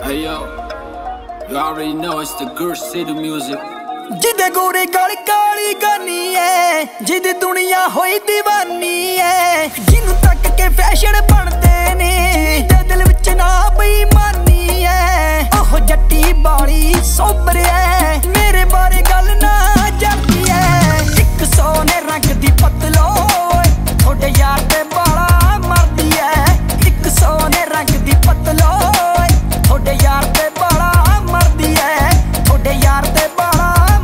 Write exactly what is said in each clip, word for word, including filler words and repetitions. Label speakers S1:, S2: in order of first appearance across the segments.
S1: Hey yo, you already know it's the Gur City music.
S2: जिदे गोरे गल काली गानी है, जिदी दुनिया होई दीवानी है, जिन्नू तक के फैशन बनते ने, दिल विच ना बेईमानी है। ओह जट्टी बाली सोबर है, मेरे बारे गल ना जरदी है। एक सोने रंग दी पतलो थोड़े यार ते बाला मरदी है। एक सोने रंग दी पतलो थोड़े यार ते बाला मरदी है। थोड़े यार ते बाला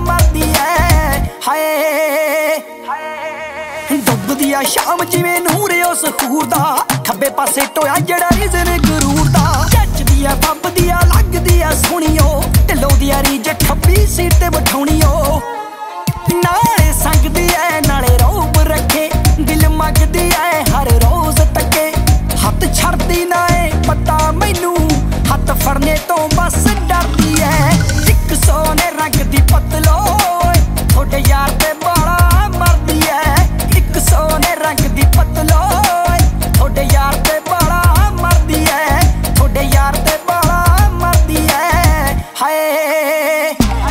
S2: डुबदी आ शाम जिवें नूर उस खूर दा, खब्बे पासे टोया जड़ा रिजन गरूर दा। जचदी आ फबदी आ लगदी आ सोहणियो, ढिल्लो दी आ रीज खब्बी सीट ते बठाउणियो। नाले संगदी ऐ नाले रौब रखे, दिल मंगदी ऐ हर रोज तके। हत्थ छड़दी ना ऐ पता मैनू, हत्थ फड़ने तो बस डरदी ऐ। इक सोने रंग दी पतलो थोड़े यार ते बाला मरदी है। एक सोने रंग दी पतलो थोड़े यार ते बाला मरदी है। थोड़े यार ते बाला मरदी है। हाय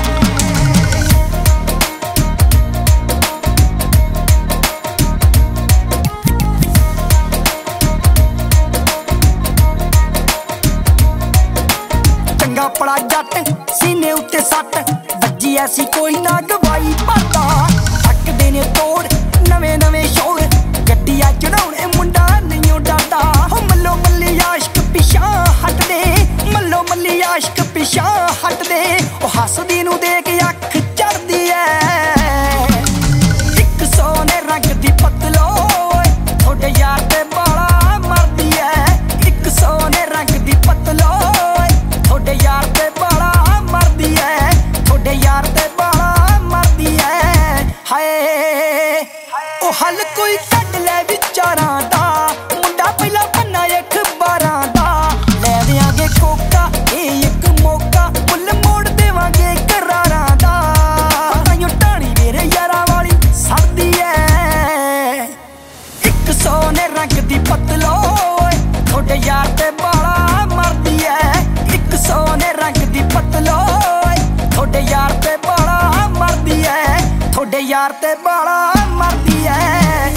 S2: चंगा पड़ा जट सीने उत्ते सट वज्जी ऐसी कोई ना गवाई भरदा। थकदे ने तोड़ नवे नवे शोर, गड्डियां चढ़ाउणे मुंडा नहीं डरदा। हो मल्लो मल्ली आशिक पिछा हटदे, मल्लो मल्ली आशिक पिछा हटदे। ओ हसदी नू देख अख चढ़दी ऐ। एक सोने रंग दी पतलो थोड़े यार ते बाला मरदी ऐ। एक सोने रंग दी पतलो थोड़े यार ते बाला मरदी ऐ। थोड़े यार ते बाला मरदी ऐ। हाय ओ हल कोई कढ ले विचारां दा, मुंडा पहला पन्ना अखबारां दा। ले देंगे कोका ए एक मौका, मुल मोड़ देवांगे करारां दा। ताइयों टाणी मेरे यारां वाली सड़दी ऐ। एक सोने रंग दी पतलो थोड़े यार ते बाला मरदी ऐ। एक सोने रंग दी पतलो थोड़े यार ते बाला मरदी है। थोड़े यार ते बाला मरदी है।